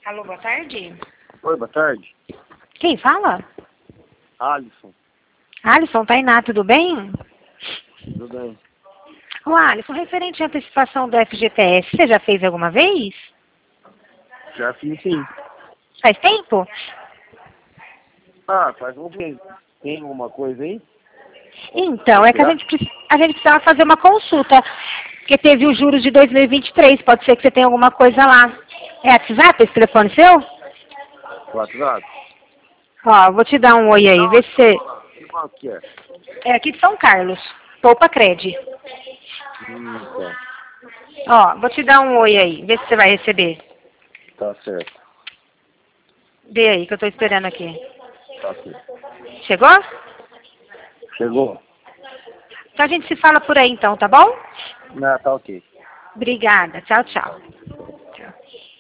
Alô, boa tarde. Oi, boa tarde. Quem fala? Alisson. Alisson, Tainá, tudo bem? Tudo bem? Ô, Alisson, referente à antecipação do FGTS, você já fez alguma vez? Já fiz sim. Faz tempo? Ah, faz um tempo. Tem alguma coisa aí? Então, é que a Será? gente precisava fazer uma consulta, porque teve os juros de 2023, pode ser que você tenha alguma coisa lá. É WhatsApp esse telefone seu? WhatsApp? Ó, vou te dar um oi aí, vê se você... Que banco que é? É aqui de São Carlos, Poupa Cred. Tá. Ó, vou te dar um oi aí, vê se você vai receber. Tá certo. Vê aí, que eu tô esperando aqui. Tá certo. Chegou? Chegou? Então a gente se fala por aí então, tá bom? Não, tá ok. Obrigada. Tchau, tchau. Tchau.